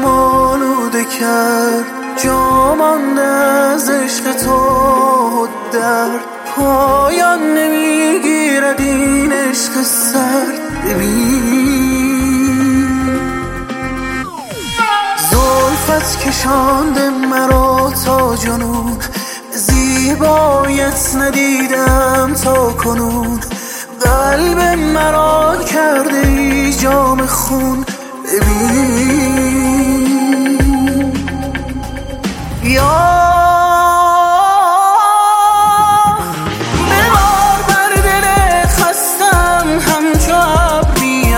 دلم آلوده کرد، جا مانده از عشق تو درد، پایان نمیگیرد این عشق سرد. ببین زلفت کشانده مرا تا جنون، زیبایت ندیدم تا کنون، قلب مرا کرده ای جام خون. ببین یا ببار بر دل خستم همچو ابری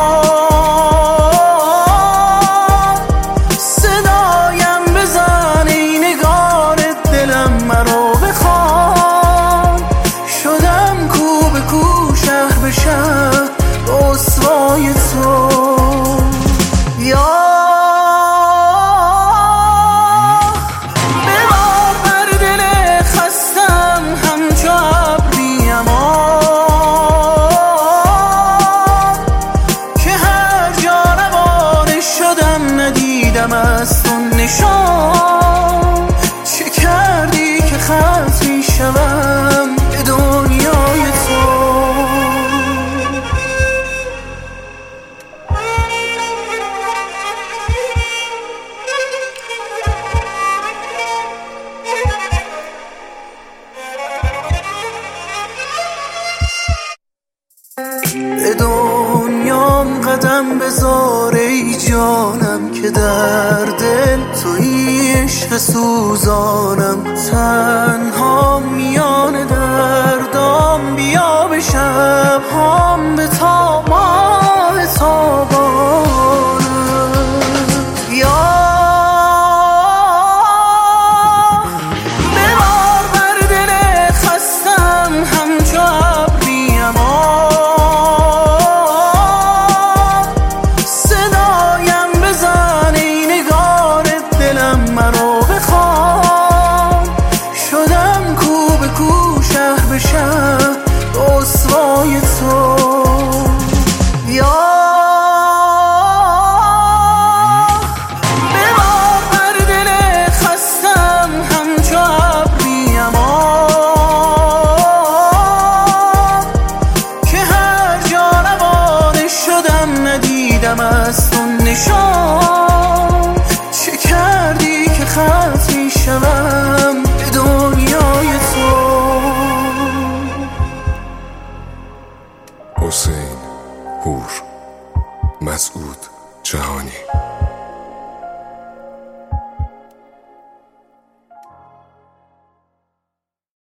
امان، صدایم بزن ای نگار دلم مرا بخوان، شدم کو به کو شهر به شهر رسوای تو. یا ببار بر دل خستم همچو ابری امان، که هر جا روانه شدم ندیدم از تو نشان، چه کردی که ختم می شوم به دنیای تو. به دنیام قدم بذار ای جانم، که در دل تویی عشق سوزانم، تنها میام